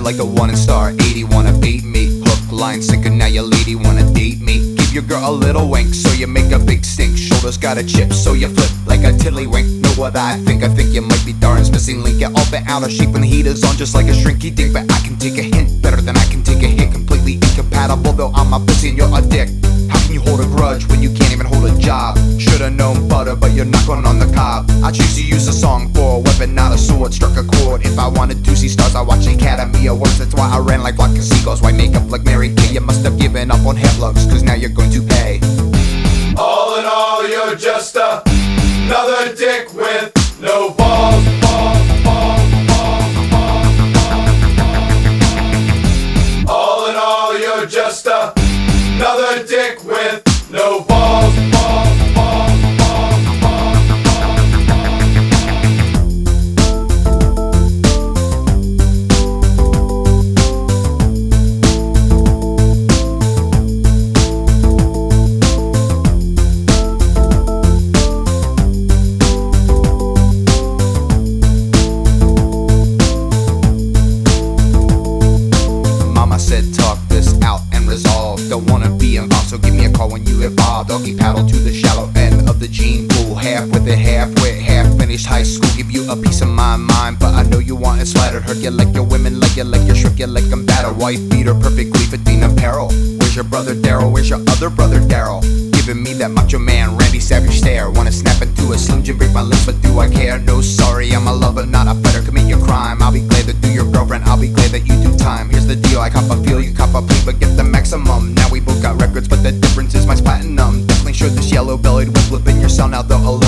like the one in Star 80. Wanna bait me, hook, line, sinker, now your lady wanna date me. Give your girl a little wink, so you make a big stink. Shoulders got a chip, so you flip like a tiddlywink. Know what I think you might be Darren's missing link. Get all bent out of shape when the heat is on, just like a shrinky dink. But I can take a hint better than I can take a hit. Completely incompatible, though I'm a pussy and you're a dick. How can you hold a grudge when you can't even hold a job? Should've known better, but you're not going on the cob. I choose to use a song for a weapon, not a sword. Struck a chord. If I wanted to see stars, I watched Academy Awards. That's why I ran like flock of seagulls. White makeup like Mary Kay. You must have given up on hair looks, cause now you're going to pay. All in all, you're just another dick with no balls, balls, balls, balls, balls, balls. All in all, you're just another dick with no balls, balls, balls, balls, balls, Talk this out and resolve. Don't wanna be involved, so give me a call when you evolve. Doggy paddle to the shallow end of the gene pool. Half with it, half wet, half finished high school. Give you a piece of my mind, but I know you want it splattered. Hurt you like your women, like you like your shrink, you like I'm battered. White beater, perfectly fitting apparel. Where's your brother Daryl? Where's your other brother Daryl? Giving me that macho man, Randy Savage stare. Wanna snap into a Slim Jim, break my lips, but do I care? No, sorry, I'm a lover, not a fighter. Commit your crime. I'll be glad to do your girlfriend. I'll be glad that you do time. Here's the deal, I cop a feel, you cop a plea, but get the maximum. Now we both got records, but the difference is mine's platinum. Definitely sure this yellow-bellied will flip in your sound. Now the